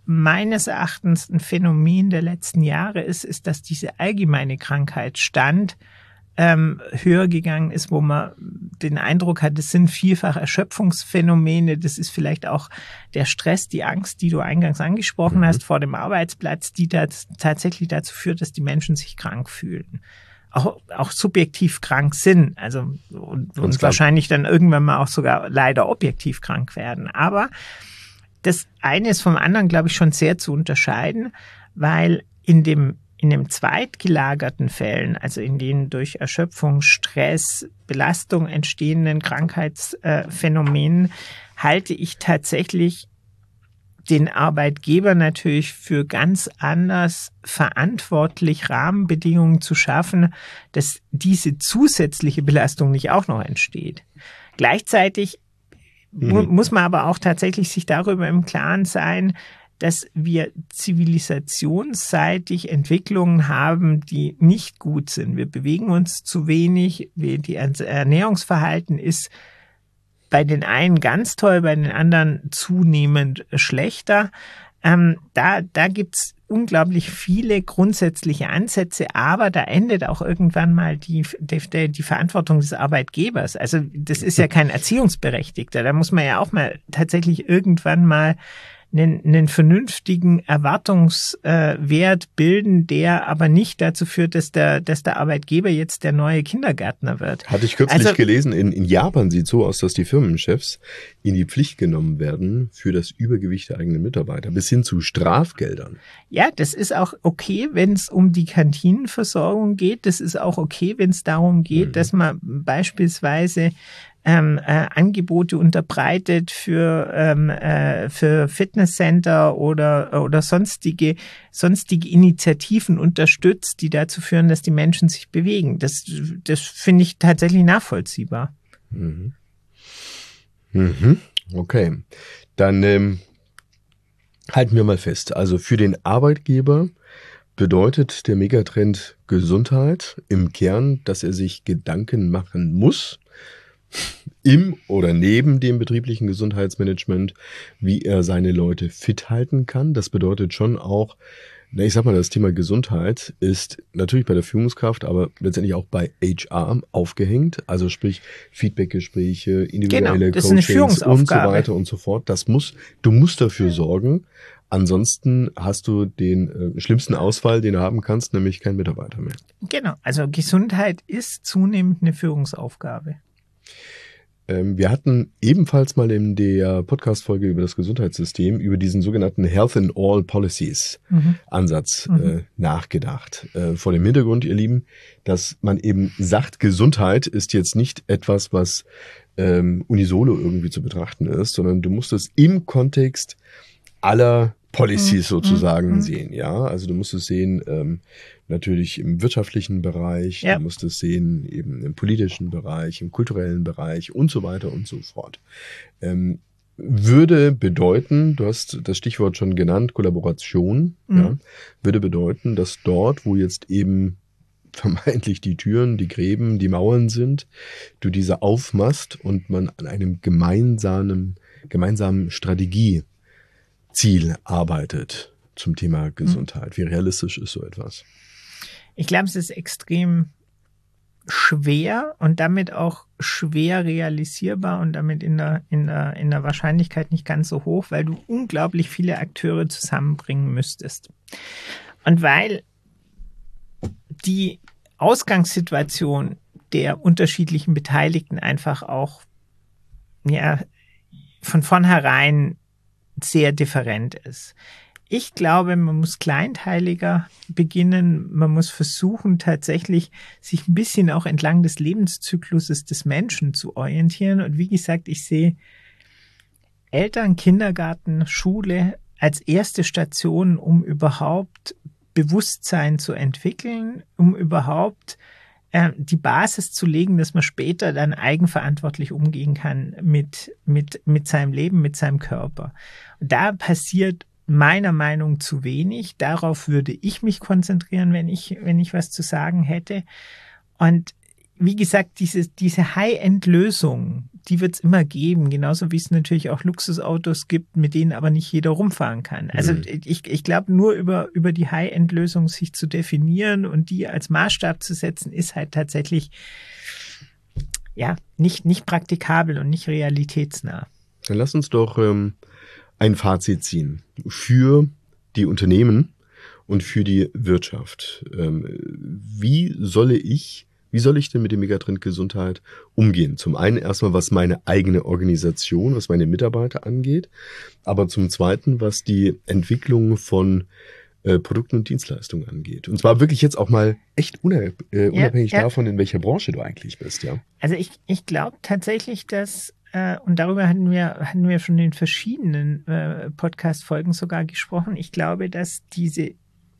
Speaker 2: meines Erachtens ein Phänomen der letzten Jahre ist, dass diese allgemeine Krankheitsstand höher gegangen ist, wo man den Eindruck hat, es sind vielfach Erschöpfungsphänomene, das ist vielleicht auch der Stress, die Angst, die du eingangs angesprochen hast vor dem Arbeitsplatz, die tatsächlich dazu führt, dass die Menschen sich krank fühlen. Auch subjektiv krank sind, also und wahrscheinlich dann irgendwann mal auch sogar leider objektiv krank werden. Aber das eine ist vom anderen, glaube ich, schon sehr zu unterscheiden, weil in dem zweitgelagerten Fällen, also in den durch Erschöpfung, Stress, Belastung entstehenden Krankheitsphänomenen, halte ich tatsächlich den Arbeitgeber natürlich für ganz anders verantwortlich, Rahmenbedingungen zu schaffen, dass diese zusätzliche Belastung nicht auch noch entsteht. Gleichzeitig muss man aber auch tatsächlich sich darüber im Klaren sein, dass wir zivilisationsseitig Entwicklungen haben, die nicht gut sind. Wir bewegen uns zu wenig, die Ernährungsverhalten ist bei den einen ganz toll, bei den anderen zunehmend schlechter. Da gibt's unglaublich viele grundsätzliche Ansätze, aber da endet auch irgendwann mal die Verantwortung des Arbeitgebers. Also das ist ja kein Erziehungsberechtigter. Da muss man ja auch mal tatsächlich irgendwann mal einen vernünftigen Erwartungswert bilden, der aber nicht dazu führt, dass der Arbeitgeber jetzt der neue Kindergärtner wird.
Speaker 1: Hatte ich kürzlich gelesen, in Japan sieht es so aus, dass die Firmenchefs in die Pflicht genommen werden für das Übergewicht der eigenen Mitarbeiter, bis hin zu Strafgeldern.
Speaker 2: Ja, das ist auch okay, wenn es um die Kantinenversorgung geht. Das ist auch okay, wenn es darum geht, dass man beispielsweise Angebote unterbreitet für Fitnesscenter oder sonstige Initiativen unterstützt, die dazu führen, dass die Menschen sich bewegen. Das finde ich tatsächlich nachvollziehbar.
Speaker 1: Okay, dann halten wir mal fest. Also für den Arbeitgeber bedeutet der Megatrend Gesundheit im Kern, dass er sich Gedanken machen muss, im oder neben dem betrieblichen Gesundheitsmanagement, wie er seine Leute fit halten kann. Das bedeutet schon auch, ich sag mal, das Thema Gesundheit ist natürlich bei der Führungskraft, aber letztendlich auch bei HR aufgehängt. Also sprich Feedbackgespräche, individuelle Coachings und so weiter und so fort. Du musst dafür sorgen. Ansonsten hast du den schlimmsten Ausfall, den du haben kannst, nämlich kein Mitarbeiter mehr.
Speaker 2: Genau, also Gesundheit ist zunehmend eine Führungsaufgabe.
Speaker 1: Wir hatten ebenfalls mal in der Podcast-Folge über das Gesundheitssystem über diesen sogenannten Health in All Policies Ansatz nachgedacht. Vor dem Hintergrund, ihr Lieben, dass man eben sagt, Gesundheit ist jetzt nicht etwas, was unisono irgendwie zu betrachten ist, sondern du musst es im aller Policies sozusagen sehen, ja. Also du musst es sehen, natürlich im wirtschaftlichen Bereich, du musst es sehen eben im politischen Bereich, im kulturellen Bereich und so weiter und so fort. Würde bedeuten, du hast das Stichwort schon genannt, Kollaboration, ja, würde bedeuten, dass dort, wo jetzt eben vermeintlich die Türen, die Gräben, die Mauern sind, du diese aufmachst und man an einem gemeinsamen Strategieziel arbeitet zum Thema Gesundheit. Wie realistisch ist so etwas?
Speaker 2: Ich glaube, es ist extrem schwer und damit auch schwer realisierbar und damit in der Wahrscheinlichkeit nicht ganz so hoch, weil du unglaublich viele Akteure zusammenbringen müsstest. Und weil die Ausgangssituation der unterschiedlichen Beteiligten einfach auch von vornherein sehr different ist. Ich glaube, man muss kleinteiliger beginnen. Man muss versuchen, tatsächlich sich ein bisschen auch entlang des Lebenszykluses des Menschen zu orientieren. Und wie gesagt, ich sehe Eltern, Kindergarten, Schule als erste Station, um überhaupt Bewusstsein zu entwickeln, um überhaupt die Basis zu legen, dass man später dann eigenverantwortlich umgehen kann mit seinem Leben, mit seinem Körper. Und da passiert meiner Meinung nach zu wenig. Darauf würde ich mich konzentrieren, wenn ich was zu sagen hätte. Und wie gesagt, diese High-End-Lösung, die wird es immer geben. Genauso wie es natürlich auch Luxusautos gibt, mit denen aber nicht jeder rumfahren kann. Also ich glaube, nur über die High-End-Lösung sich zu definieren und die als Maßstab zu setzen, ist halt tatsächlich nicht praktikabel und nicht realitätsnah.
Speaker 1: Dann lass uns doch ein Fazit ziehen für die Unternehmen und für die Wirtschaft. Wie soll ich denn mit dem Megatrend Gesundheit umgehen? Zum einen erstmal, was meine eigene Organisation, was meine Mitarbeiter angeht, aber zum zweiten, was die Entwicklung von Produkten und Dienstleistungen angeht. Und zwar wirklich jetzt auch mal echt unabhängig davon, in welcher Branche du eigentlich bist. Ja.
Speaker 2: Also ich glaube tatsächlich, dass und darüber hatten wir schon in verschiedenen Podcast-Folgen sogar gesprochen. Ich glaube, dass diese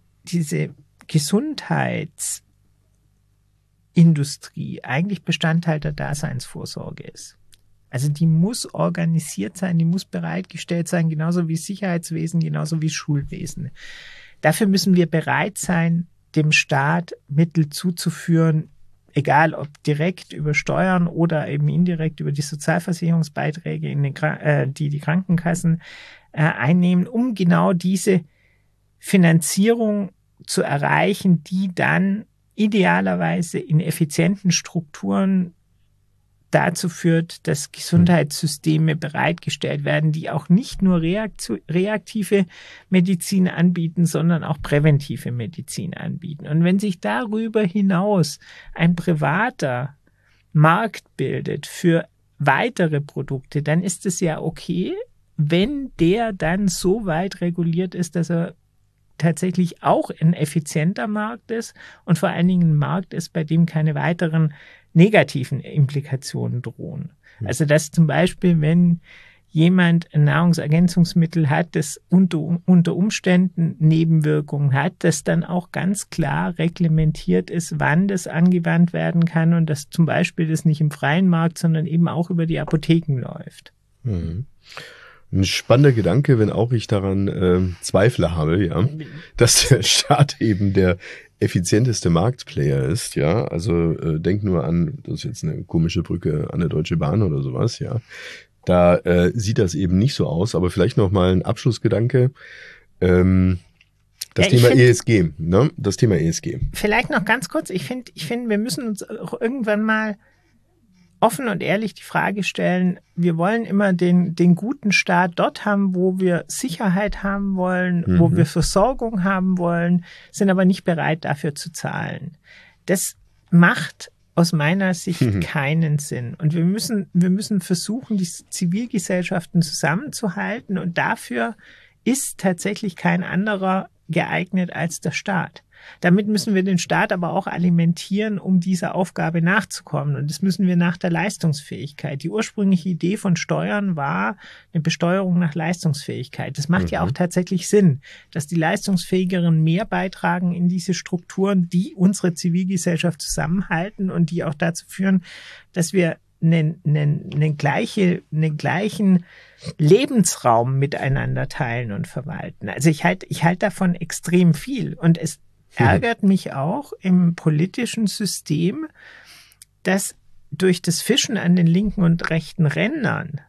Speaker 2: Gesundheitsindustrie eigentlich Bestandteil der Daseinsvorsorge ist. Also die muss organisiert sein, die muss bereitgestellt sein, genauso wie Sicherheitswesen, genauso wie Schulwesen. Dafür müssen wir bereit sein, dem Staat Mittel zuzuführen, egal ob direkt über Steuern oder eben indirekt über die Sozialversicherungsbeiträge, die Krankenkassen einnehmen, um genau diese Finanzierung zu erreichen, die dann idealerweise in effizienten Strukturen dazu führt, dass Gesundheitssysteme bereitgestellt werden, die auch nicht nur reaktive Medizin anbieten, sondern auch präventive Medizin anbieten. Und wenn sich darüber hinaus ein privater Markt bildet für weitere Produkte, dann ist es ja okay, wenn der dann so weit reguliert ist, dass er tatsächlich auch ein effizienter Markt ist und vor allen Dingen ein Markt ist, bei dem keine weiteren negativen Implikationen drohen. Also dass zum Beispiel, wenn jemand ein Nahrungsergänzungsmittel hat, das unter Umständen Nebenwirkungen hat, dass dann auch ganz klar reglementiert ist, wann das angewandt werden kann und dass zum Beispiel das nicht im freien Markt, sondern eben auch über die Apotheken läuft.
Speaker 1: Mhm. Ein spannender Gedanke, wenn auch ich daran Zweifel habe, ja, dass der Staat eben der effizienteste Marktplayer ist, ja. Also denk nur an, das ist jetzt eine komische Brücke an der Deutsche Bahn oder sowas, ja. Da sieht das eben nicht so aus, aber vielleicht noch mal ein Abschlussgedanke. Thema ESG, ne? Das Thema ESG.
Speaker 2: Vielleicht noch ganz kurz, ich finde, wir müssen uns auch irgendwann mal offen und ehrlich die Frage stellen, wir wollen immer den guten Staat dort haben, wo wir Sicherheit haben wollen, wo wir Versorgung haben wollen, sind aber nicht bereit, dafür zu zahlen. Das macht aus meiner Sicht keinen Sinn. Und wir müssen versuchen, die Zivilgesellschaften zusammenzuhalten und dafür ist tatsächlich kein anderer geeignet als der Staat. Damit müssen wir den Staat aber auch alimentieren, um dieser Aufgabe nachzukommen. Und das müssen wir nach der Leistungsfähigkeit. Die ursprüngliche Idee von Steuern war eine Besteuerung nach Leistungsfähigkeit. Das macht ja auch tatsächlich Sinn, dass die Leistungsfähigeren mehr beitragen in diese Strukturen, die unsere Zivilgesellschaft zusammenhalten und die auch dazu führen, dass wir einen gleichen Lebensraum miteinander teilen und verwalten. Also ich halte davon extrem viel. Und es ärgert mich auch im politischen System, dass durch das Fischen an den linken und rechten Rändern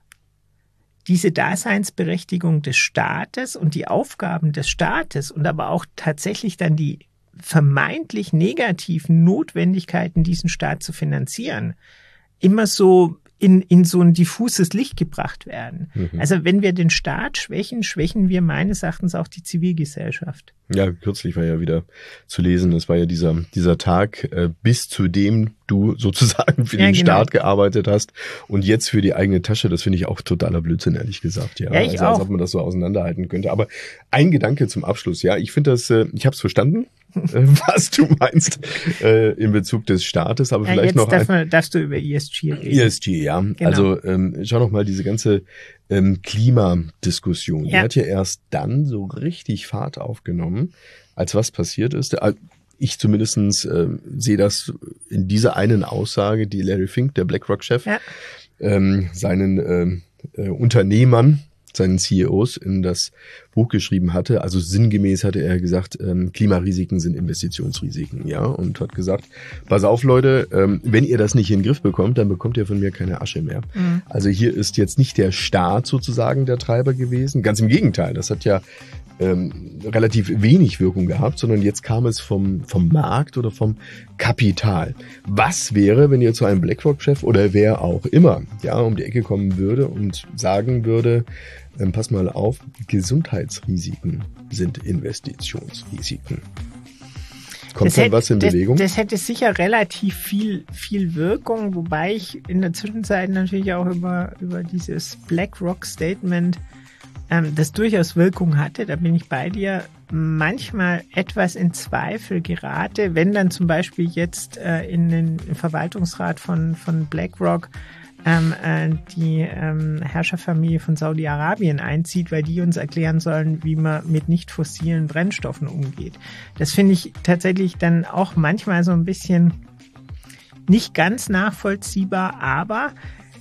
Speaker 2: diese Daseinsberechtigung des Staates und die Aufgaben des Staates und aber auch tatsächlich dann die vermeintlich negativen Notwendigkeiten, diesen Staat zu finanzieren, immer so in so ein diffuses Licht gebracht werden. Also wenn wir den Staat schwächen, schwächen wir meines Erachtens auch die Zivilgesellschaft.
Speaker 1: Ja, kürzlich war ja wieder zu lesen, es war ja dieser Tag, bis zu dem du sozusagen für den Staat gearbeitet hast und jetzt für die eigene Tasche. Das finde ich auch totaler Blödsinn, ehrlich gesagt. Ja,
Speaker 2: ich
Speaker 1: also,
Speaker 2: auch.
Speaker 1: Als ob man das so auseinanderhalten könnte. Aber ein Gedanke zum Abschluss. Ja, ich finde das, ich habe es verstanden, was du meinst in Bezug des Staates. Aber vielleicht noch
Speaker 2: darfst du über ESG reden.
Speaker 1: ESG, ja. Genau. Also schau noch mal diese ganze Klimadiskussion. Die hat ja erst dann so richtig Fahrt aufgenommen, als was passiert ist. Ich zumindestens sehe das in dieser einen Aussage, die Larry Fink, der BlackRock-Chef, seinen Unternehmern seinen CEOs in das Buch geschrieben hatte. Also sinngemäß hatte er gesagt, Klimarisiken sind Investitionsrisiken, ja, und hat gesagt, pass auf Leute, wenn ihr das nicht in den Griff bekommt, dann bekommt ihr von mir keine Asche mehr. Mhm. Also hier ist jetzt nicht der Staat sozusagen der Treiber gewesen, ganz im Gegenteil, das hat ja relativ wenig Wirkung gehabt, sondern jetzt kam es vom Markt oder vom Kapital. Was wäre, wenn ihr zu einem BlackRock-Chef oder wer auch immer, ja, um die Ecke kommen würde und sagen würde, pass mal auf, Gesundheitsrisiken sind Investitionsrisiken. Kommt dann was in Bewegung?
Speaker 2: Das hätte sicher relativ viel Wirkung, wobei ich in der Zwischenzeit natürlich auch über dieses BlackRock-Statement das durchaus Wirkung hatte, da bin ich bei dir, manchmal etwas in Zweifel gerate, wenn dann zum Beispiel jetzt in den Verwaltungsrat von BlackRock die Herrscherfamilie von Saudi-Arabien einzieht, weil die uns erklären sollen, wie man mit nicht fossilen Brennstoffen umgeht. Das finde ich tatsächlich dann auch manchmal so ein bisschen nicht ganz nachvollziehbar, aber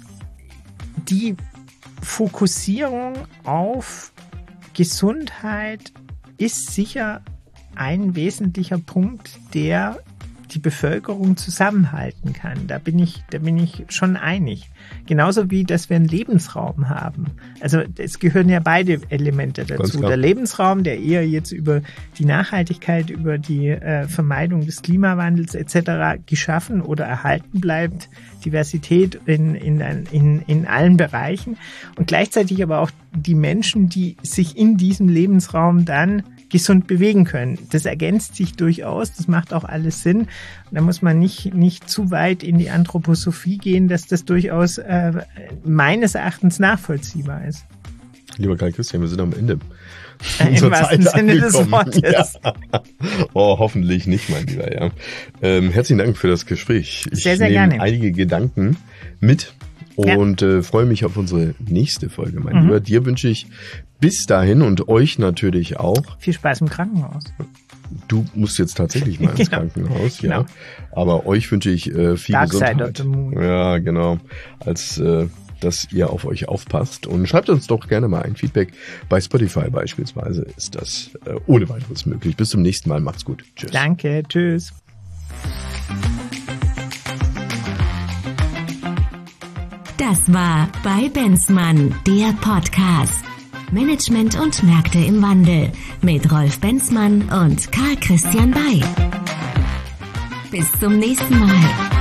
Speaker 2: die Fokussierung auf Gesundheit ist sicher ein wesentlicher Punkt, der die Bevölkerung zusammenhalten kann. Da bin ich schon einig. Genauso wie, dass wir einen Lebensraum haben. Also es gehören ja beide Elemente dazu. Der Lebensraum, der eher jetzt über die Nachhaltigkeit, über die Vermeidung des Klimawandels etc. geschaffen oder erhalten bleibt. Diversität in allen Bereichen. Und gleichzeitig aber auch die Menschen, die sich in diesem Lebensraum dann gesund bewegen können. Das ergänzt sich durchaus, das macht auch alles Sinn. Und da muss man nicht zu weit in die Anthroposophie gehen, dass das durchaus meines Erachtens nachvollziehbar ist.
Speaker 1: Lieber Karl Christian, wir sind am Ende.
Speaker 2: Im wahrsten Sinne des Wortes.
Speaker 1: Ja. Oh, hoffentlich nicht, mein Lieber. Ja. Herzlichen Dank für das Gespräch.
Speaker 2: Sehr, sehr
Speaker 1: nehme
Speaker 2: gerne.
Speaker 1: Einige Gedanken mit und freue mich auf unsere nächste Folge, mein Lieber. Dir wünsche ich bis dahin und euch natürlich auch.
Speaker 2: Viel Spaß im Krankenhaus.
Speaker 1: Du musst jetzt tatsächlich mal ins Krankenhaus, ja. Aber euch wünsche ich viel
Speaker 2: Dark
Speaker 1: Gesundheit.
Speaker 2: Side of the Moon.
Speaker 1: Ja, genau. Als dass ihr auf euch aufpasst. Und schreibt uns doch gerne mal ein Feedback. Bei Spotify beispielsweise ist das ohne weiteres möglich. Bis zum nächsten Mal. Macht's gut. Tschüss.
Speaker 2: Danke. Tschüss.
Speaker 3: Das war bei Benzmann, der Podcast. Management und Märkte im Wandel mit Rolf Benzmann und Karl Christian Bay. Bis zum nächsten Mal.